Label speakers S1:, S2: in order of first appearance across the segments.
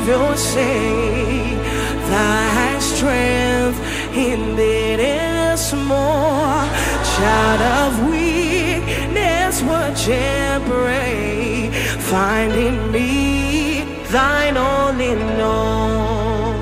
S1: Savior say, thy strength indeed is more. Child of weakness, what you pray, find in me thine only know.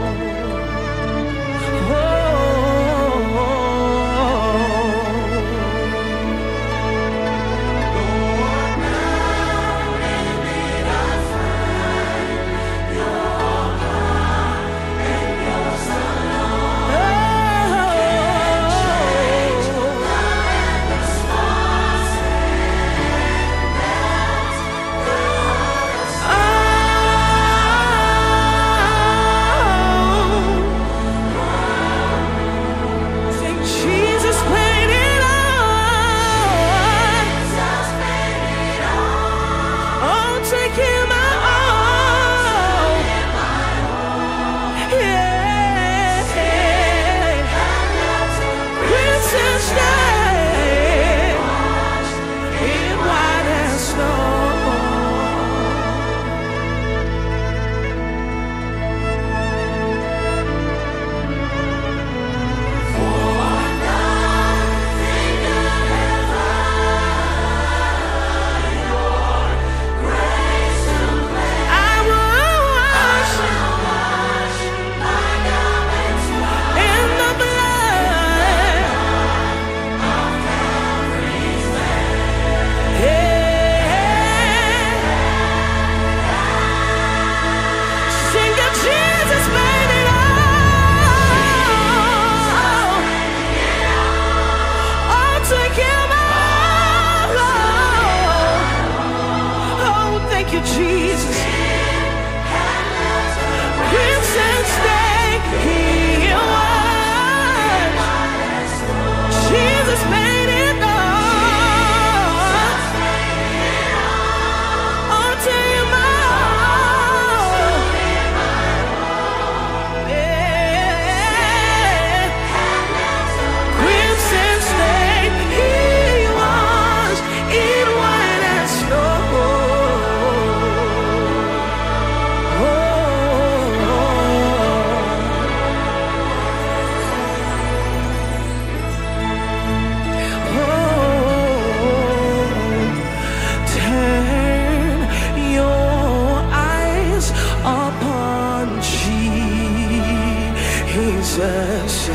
S1: Jesus,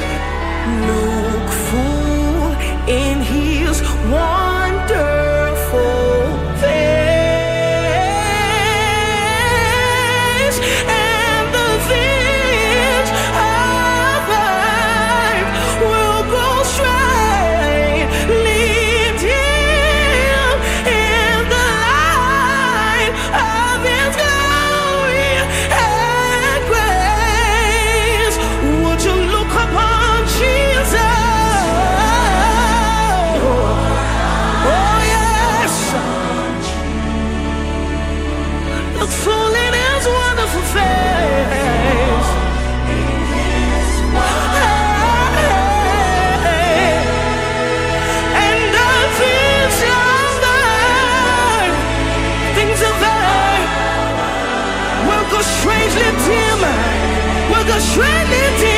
S1: look full in his wonderful face, and the things of life will go straight. Lead him in the light of his glory and grace. Would you look upon Jesus? Oh yes, look full in his wonderful face. And the things of life, things of life will go strangely dim, will go strangely dim.